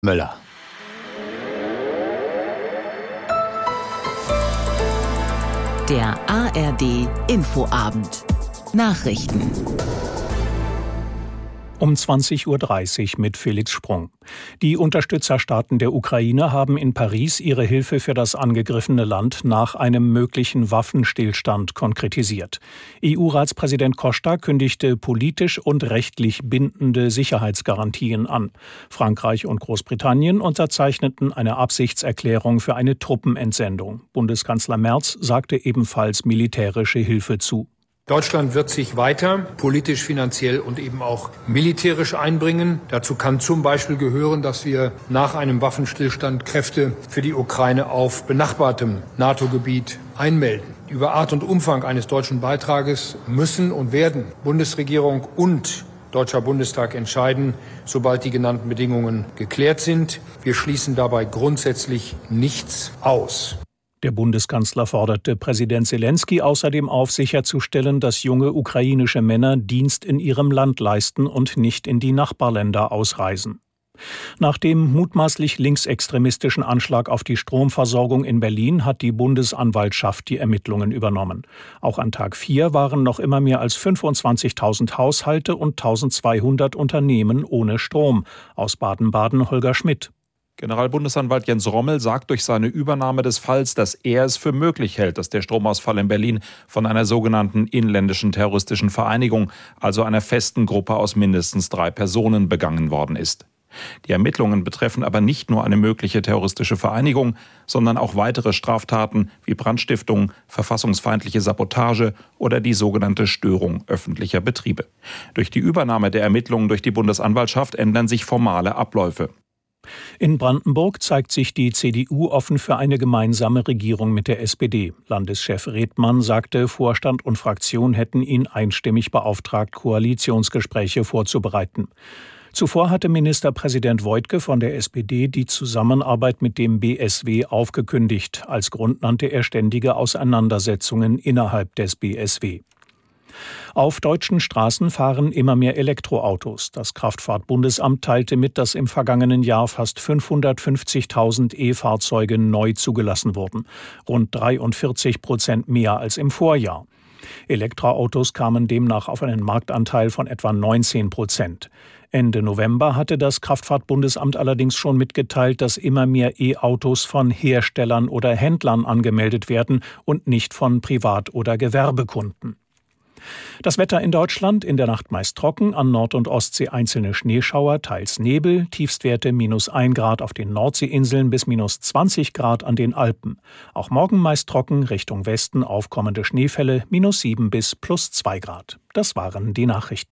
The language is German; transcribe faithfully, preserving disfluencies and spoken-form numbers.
Müller. Der A R D Infoabend. Nachrichten. Um zwanzig Uhr dreißig mit Felix Sprung. Die Unterstützerstaaten der Ukraine haben in Paris ihre Hilfe für das angegriffene Land nach einem möglichen Waffenstillstand konkretisiert. E U-Ratspräsident Costa kündigte politisch und rechtlich bindende Sicherheitsgarantien an. Frankreich und Großbritannien unterzeichneten eine Absichtserklärung für eine Truppenentsendung. Bundeskanzler Merz sagte ebenfalls militärische Hilfe zu. Deutschland wird sich weiter politisch, finanziell und eben auch militärisch einbringen. Dazu kann zum Beispiel gehören, dass wir nach einem Waffenstillstand Kräfte für die Ukraine auf benachbartem NATO-Gebiet einmelden. Über Art und Umfang eines deutschen Beitrages müssen und werden Bundesregierung und Deutscher Bundestag entscheiden, sobald die genannten Bedingungen geklärt sind. Wir schließen dabei grundsätzlich nichts aus. Der Bundeskanzler forderte Präsident Selenskyj außerdem auf, sicherzustellen, dass junge ukrainische Männer Dienst in ihrem Land leisten und nicht in die Nachbarländer ausreisen. Nach dem mutmaßlich linksextremistischen Anschlag auf die Stromversorgung in Berlin hat die Bundesanwaltschaft die Ermittlungen übernommen. Auch an Tag vier waren noch immer mehr als fünfundzwanzigtausend Haushalte und eintausendzweihundert Unternehmen ohne Strom. Aus Baden-Baden Holger Schmidt. Generalbundesanwalt Jens Rommel sagt durch seine Übernahme des Falls, dass er es für möglich hält, dass der Stromausfall in Berlin von einer sogenannten inländischen terroristischen Vereinigung, also einer festen Gruppe aus mindestens drei Personen, begangen worden ist. Die Ermittlungen betreffen aber nicht nur eine mögliche terroristische Vereinigung, sondern auch weitere Straftaten wie Brandstiftung, verfassungsfeindliche Sabotage oder die sogenannte Störung öffentlicher Betriebe. Durch die Übernahme der Ermittlungen durch die Bundesanwaltschaft ändern sich formale Abläufe. In Brandenburg zeigt sich die C D U offen für eine gemeinsame Regierung mit der S P D. Landeschef Redmann sagte, Vorstand und Fraktion hätten ihn einstimmig beauftragt, Koalitionsgespräche vorzubereiten. Zuvor hatte Ministerpräsident Woidke von der S P D die Zusammenarbeit mit dem B S W aufgekündigt. Als Grund nannte er ständige Auseinandersetzungen innerhalb des B S W. Auf deutschen Straßen fahren immer mehr Elektroautos. Das Kraftfahrtbundesamt teilte mit, dass im vergangenen Jahr fast fünfhundertfünfzigtausend E-Fahrzeuge neu zugelassen wurden. Rund dreiundvierzig Prozent mehr als im Vorjahr. Elektroautos kamen demnach auf einen Marktanteil von etwa neunzehn Prozent. Ende November hatte das Kraftfahrtbundesamt allerdings schon mitgeteilt, dass immer mehr E-Autos von Herstellern oder Händlern angemeldet werden und nicht von Privat- oder Gewerbekunden. Das Wetter in Deutschland, in der Nacht meist trocken, an Nord- und Ostsee einzelne Schneeschauer, teils Nebel, Tiefstwerte minus ein Grad auf den Nordseeinseln bis minus zwanzig Grad an den Alpen. Auch morgen meist trocken, Richtung Westen aufkommende Schneefälle, minus sieben bis plus zwei Grad. Das waren die Nachrichten.